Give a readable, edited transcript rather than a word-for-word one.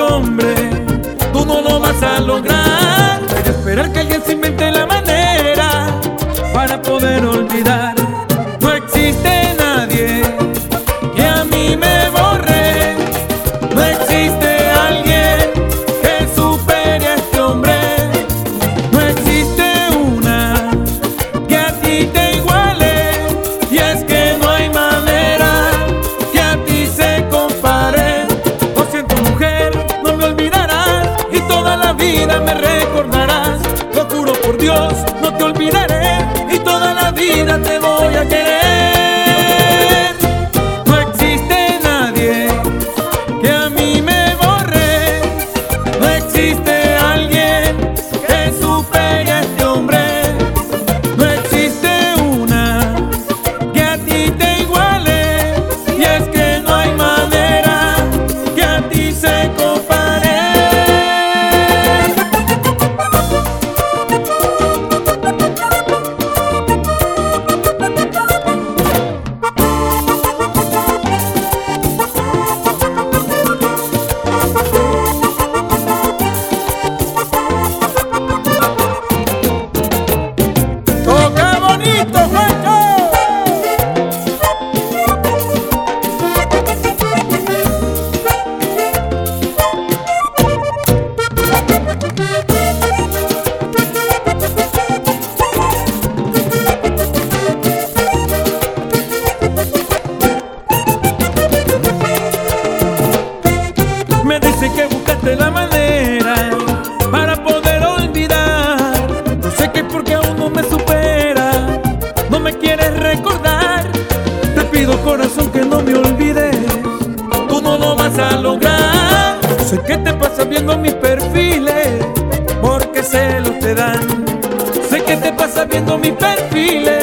hombre, tú no lo vas a lograr. Hay que esperar que alguien se invente la manera para poder olvidar. No existe nadie que a mí me borre. No existe alguien que supere a este hombre. No existe una que a ti te iguale. Y es que no hay manera que a ti se compare. Lo siento, mujer, no me olvidarás y toda la vida me recordarás. Lo juro por Dios, no te olvidaré y toda la vida te voy a querer. No existe nadie que a mí me borre. No existe alguien que supere a este hombre. No existe una que a ti te iguale. Y es que no hay manera que a ti se compare. ¡Toca bonito, Juancho! Me dice que buscaste la manera para poder olvidar. No sé qué, porque aún no me supera, no me quieres recordar. Te pido, corazón, que no me olvides, tú no lo vas a lograr. Sé que te pasas viendo mis perfiles porque celos te dan. Sé que te pasas viendo mis perfiles